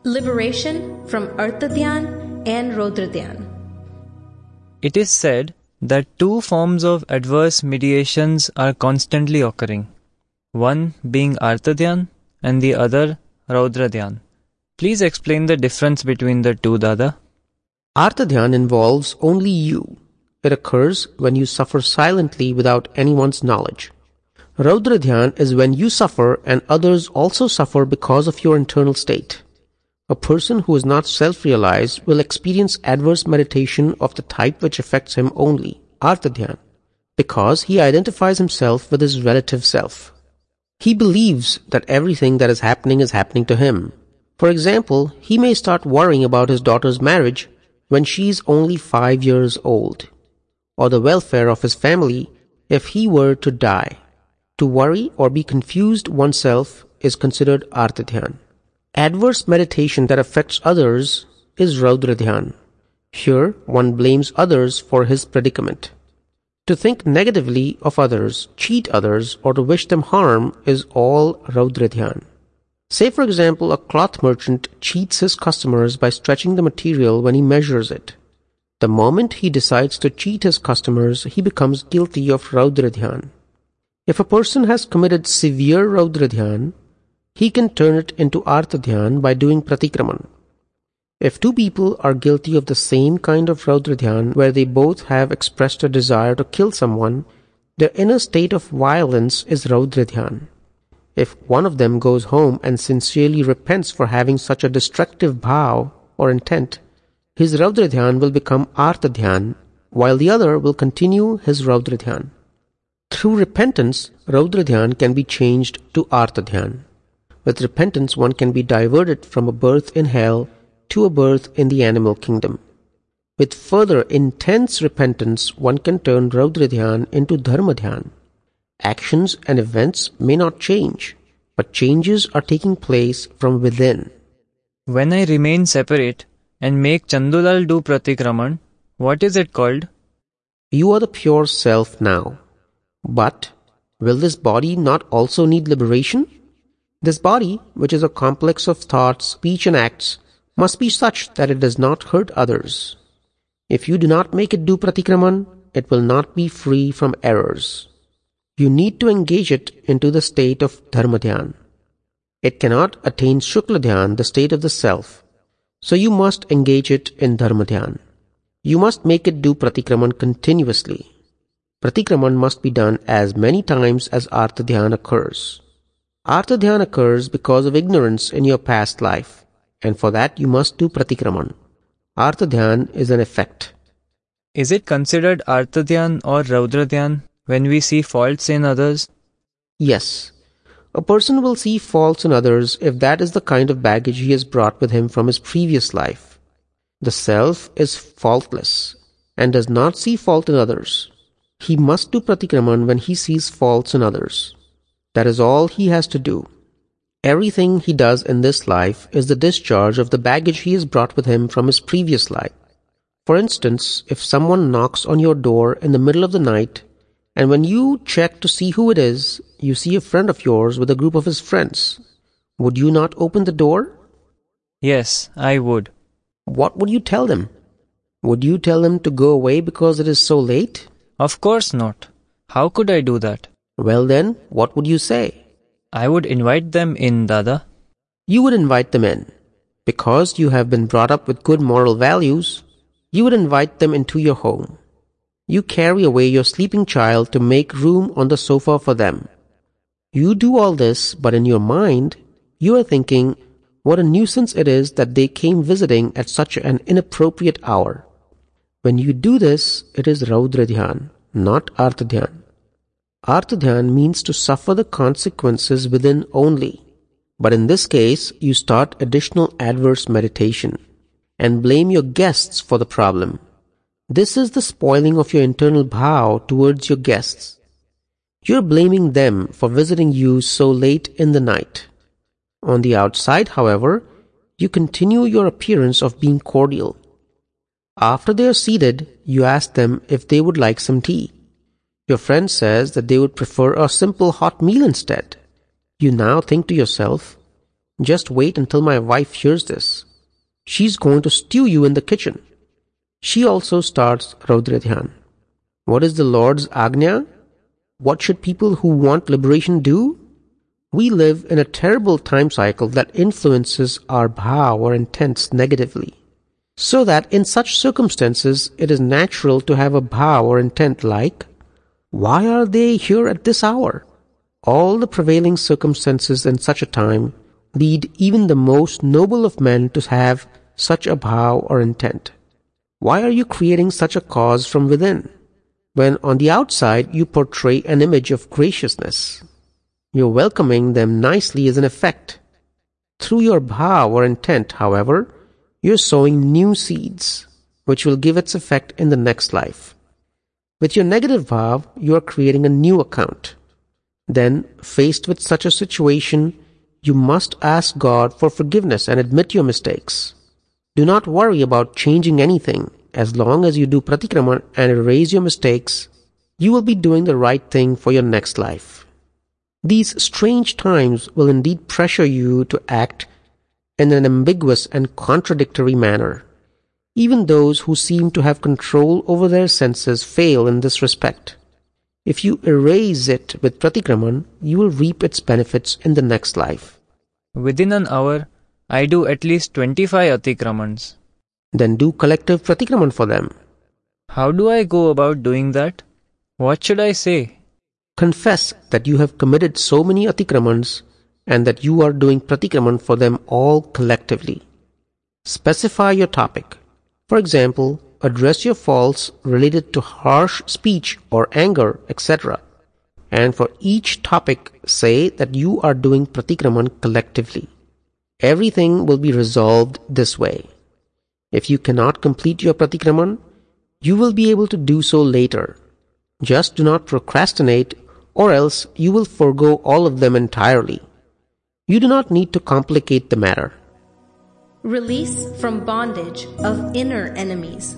Liberation from Artha Dhyan and Raudra Dhyan. It is said that two forms of adverse mediations are constantly occurring, one being Artha Dhyan and the other Raudra Dhyan. Please explain the difference between the two, Dada. Artha Dhyan involves only you. It occurs when you suffer silently without anyone's knowledge. Raudra Dhyan is when you suffer and others also suffer because of your internal state. A person who is not self-realized will experience adverse meditation of the type which affects him only, Artha Dhyan, because he identifies himself with his relative self. He believes that everything that is happening to him. For example, he may start worrying about his daughter's marriage when she is only 5 years old, or the welfare of his family if he were to die. To worry or be confused oneself is considered Artha Dhyan. Adverse meditation that affects others is Raudra Dhyan. Here, one blames others for his predicament. To think negatively of others, cheat others, or to wish them harm is all Raudra Dhyan. Say, for example, a cloth merchant cheats his customers by stretching the material when he measures it. The moment he decides to cheat his customers, he becomes guilty of Raudra Dhyan. If a person has committed severe Raudra Dhyan, he can turn it into Artha Dhyan by doing Pratikraman. If two people are guilty of the same kind of Raudra Dhyan where they both have expressed a desire to kill someone, their inner state of violence is Raudra Dhyan. If one of them goes home and sincerely repents for having such a destructive bhav or intent, his Raudra Dhyan will become Artha Dhyan, while the other will continue his Raudra Dhyan. Through repentance, Raudra Dhyan can be changed to Artha Dhyan. With repentance, one can be diverted from a birth in hell to a birth in the animal kingdom. With further intense repentance, one can turn Raudra Dhyan into Dharma Dhyan. Actions and events may not change, but changes are taking place from within. When I remain separate and make Chandulal do Pratikraman, what is it called? You are the pure self now. But will this body not also need liberation? This body, which is a complex of thoughts, speech and acts, must be such that it does not hurt others. If you do not make it do Pratikraman, it will not be free from errors. You need to engage it into the state of Dharma Dhyan. It cannot attain Shukla Dhyan, the state of the self. So you must engage it in Dharma Dhyan. You must make it do Pratikraman continuously. Pratikraman must be done as many times as Artha Dhyan occurs. Artha Dhyan occurs because of ignorance in your past life, and for that you must do Pratikraman. Artha Dhyan is an effect. Is it considered Artha Dhyan or Raudra Dhyan when we see faults in others? Yes. A person will see faults in others if that is the kind of baggage he has brought with him from his previous life. The self is faultless and does not see fault in others. He must do Pratikraman when he sees faults in others. That is all he has to do. Everything he does in this life is the discharge of the baggage he has brought with him from his previous life. For instance, if someone knocks on your door in the middle of the night, and when you check to see who it is, you see a friend of yours with a group of his friends, would you not open the door? Yes, I would. What would you tell them? Would you tell them to go away because it is so late? Of course not. How could I do that? Well then, what would you say? I would invite them in, Dada. You would invite them in. Because you have been brought up with good moral values, you would invite them into your home. You carry away your sleeping child to make room on the sofa for them. You do all this, but in your mind, you are thinking, what a nuisance it is that they came visiting at such an inappropriate hour. When you do this, it is Raudra Dhyan, not Artha Dhyan. Artha Dhyan means to suffer the consequences within only. But in this case, you start additional adverse meditation and blame your guests for the problem. This is the spoiling of your internal bhav towards your guests. You are blaming them for visiting you so late in the night. On the outside, however, you continue your appearance of being cordial. After they are seated, you ask them if they would like some tea. Your friend says that they would prefer a simple hot meal instead. You now think to yourself, Just wait until my wife hears this. She's going to stew you in the kitchen. She also starts Raudra Dhyan. What is the Lord's Agnya? What should people who want liberation do? We live in a terrible time cycle that influences our bhav or intents negatively. So that in such circumstances, it is natural to have a bhav or intent like, why are they here at this hour? All the prevailing circumstances in such a time lead even the most noble of men to have such a bhav or intent. Why are you creating such a cause from within, when on the outside you portray an image of graciousness? You're welcoming them nicely as an effect. Through your bhav or intent, however, you're sowing new seeds, which will give its effect in the next life. With your negative bhav, you are creating a new account. Then, faced with such a situation, you must ask God for forgiveness and admit your mistakes. Do not worry about changing anything. As long as you do pratikraman and erase your mistakes, you will be doing the right thing for your next life. These strange times will indeed pressure you to act in an ambiguous and contradictory manner. Even those who seem to have control over their senses fail in this respect. If you erase it with pratikraman, you will reap its benefits in the next life. Within an hour, I do at least 25 atikramans. Then do collective pratikraman for them. How do I go about doing that? What should I say? Confess that you have committed so many atikramans and that you are doing pratikraman for them all collectively. Specify your topic. For example, address your faults related to harsh speech or anger, etc. And for each topic, say that you are doing pratikraman collectively. Everything will be resolved this way. If you cannot complete your pratikraman, you will be able to do so later. Just do not procrastinate, or else you will forego all of them entirely. You do not need to complicate the matter. Release from bondage of inner enemies.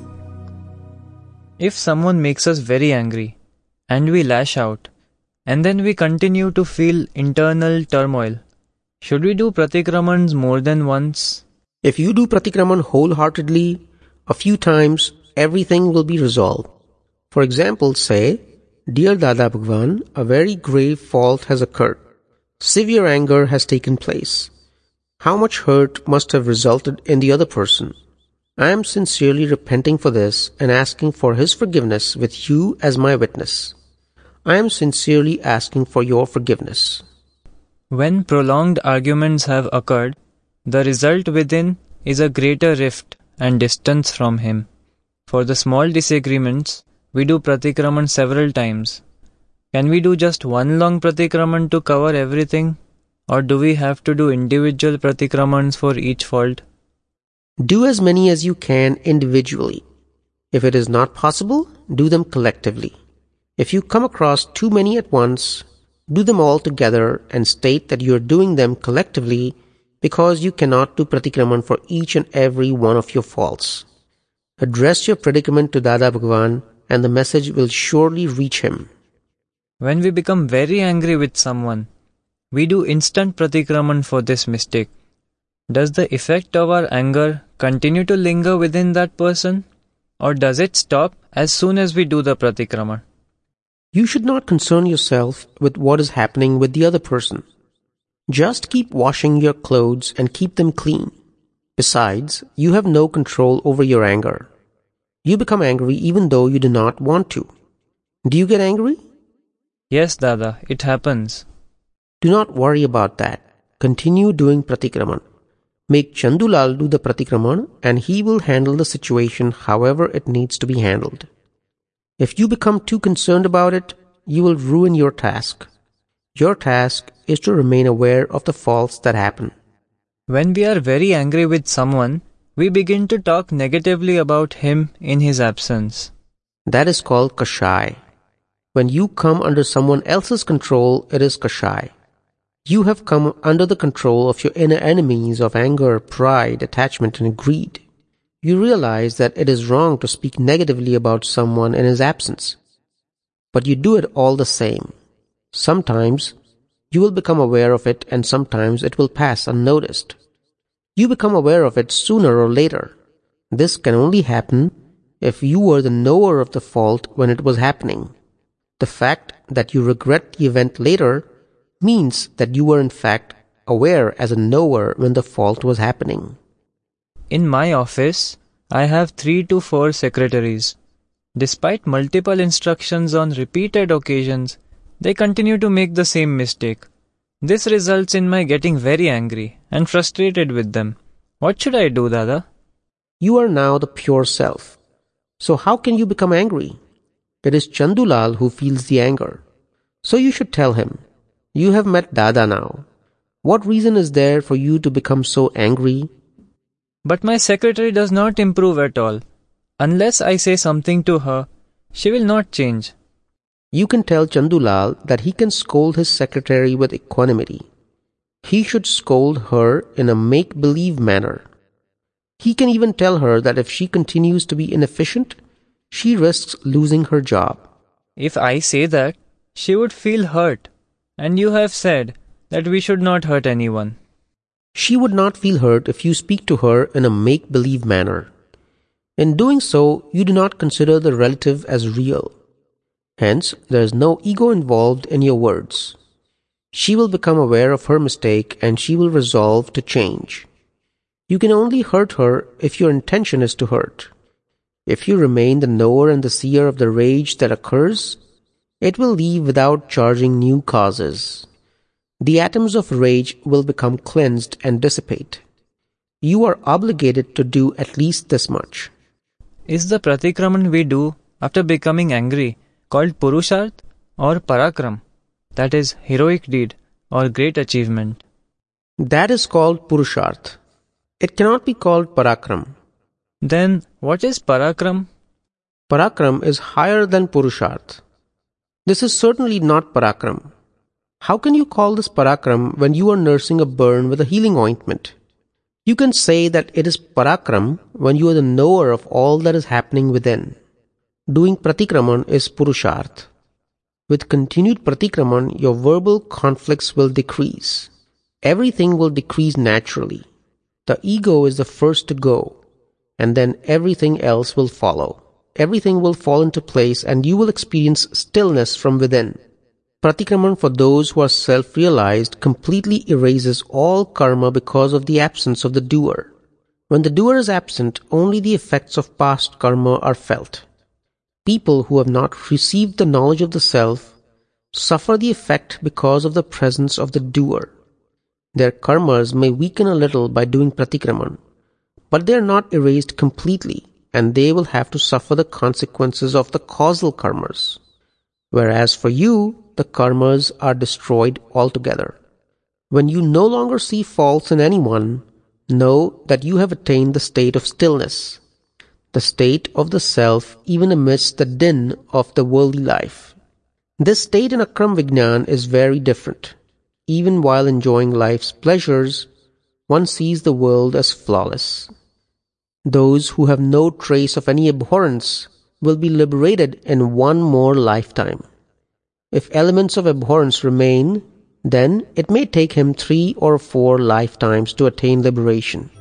If someone makes us very angry, and we lash out, and then we continue to feel internal turmoil, should we do pratikramans more than once? If you do pratikraman wholeheartedly, a few times, everything will be resolved. For example, say, Dear Dada Bhagwan, a very grave fault has occurred. Severe anger has taken place. How much hurt must have resulted in the other person? I am sincerely repenting for this and asking for his forgiveness with you as my witness. I am sincerely asking for your forgiveness. When prolonged arguments have occurred, the result within is a greater rift and distance from him. For the small disagreements, we do pratikraman several times. Can we do just one long pratikraman to cover everything? Or do we have to do individual pratikramans for each fault? Do as many as you can individually. If it is not possible, do them collectively. If you come across too many at once, do them all together and state that you are doing them collectively because you cannot do pratikraman for each and every one of your faults. Address your predicament to Dada Bhagwan and the message will surely reach him. When we become very angry with someone, we do instant pratikraman for this mistake. Does the effect of our anger continue to linger within that person? Or does it stop as soon as we do the pratikraman? You should not concern yourself with what is happening with the other person. Just keep washing your clothes and keep them clean. Besides, you have no control over your anger. You become angry even though you do not want to. Do you get angry? Yes, Dada, it happens. Do not worry about that. Continue doing pratikraman. Make Chandulal do the pratikraman and he will handle the situation however it needs to be handled. If you become too concerned about it, you will ruin your task. Your task is to remain aware of the faults that happen. When we are very angry with someone, we begin to talk negatively about him in his absence. That is called kashai. When you come under someone else's control, it is kashai. You have come under the control of your inner enemies of anger, pride, attachment, and greed. You realize that it is wrong to speak negatively about someone in his absence. But you do it all the same. Sometimes, You will become aware of it, and sometimes it will pass unnoticed. You become aware of it sooner or later. This can only happen if you were the knower of the fault when it was happening. The fact that you regret the event later means that you were in fact aware as a knower when the fault was happening. In my office, I have 3 to 4 secretaries. Despite multiple instructions on repeated occasions, they continue to make the same mistake. This results in my getting very angry and frustrated with them. What should I do, Dada? You are now the pure self. So how can you become angry? It is Chandulal who feels the anger. So you should tell him, you have met Dada now. What reason is there for you to become so angry? But my secretary does not improve at all. Unless I say something to her, she will not change. You can tell Chandulal that he can scold his secretary with equanimity. He should scold her in a make-believe manner. He can even tell her that if she continues to be inefficient, she risks losing her job. If I say that, she would feel hurt. And you have said that we should not hurt anyone. She would not feel hurt if you speak to her in a make-believe manner. In doing so, you do not consider the relative as real. Hence, there is no ego involved in your words. She will become aware of her mistake and she will resolve to change. You can only hurt her if your intention is to hurt. If you remain the knower and the seer of the rage that occurs, it will leave without charging new causes. The atoms of rage will become cleansed and dissipate. You are obligated to do at least this much. Is the pratikraman we do after becoming angry called Purusharth or Parakram, that is, heroic deed or great achievement? That is called Purusharth. It cannot be called Parakram. Then, what is Parakram? Parakram is higher than Purusharth. This is certainly not Parakram. How can you call this Parakram when you are nursing a burn with a healing ointment? You can say that it is Parakram when you are the knower of all that is happening within. Doing Pratikraman is Purusharth. With continued Pratikraman, your verbal conflicts will decrease. Everything will decrease naturally. The ego is the first to go, and then everything else will follow. Everything will fall into place and you will experience stillness from within. Pratikraman for those who are self-realized completely erases all karma because of the absence of the doer. When the doer is absent, only the effects of past karma are felt. People who have not received the knowledge of the self suffer the effect because of the presence of the doer. Their karmas may weaken a little by doing pratikraman, but they are not erased completely, and they will have to suffer the consequences of the causal karmas. Whereas for you, the karmas are destroyed altogether. When you no longer see faults in anyone, know that you have attained the state of stillness, the state of the self even amidst the din of the worldly life. This state in Akram Vignan is very different. Even while enjoying life's pleasures, one sees the world as flawless. Those who have no trace of any abhorrence will be liberated in one more lifetime. If elements of abhorrence remain, then it may take him 3 or 4 lifetimes to attain liberation.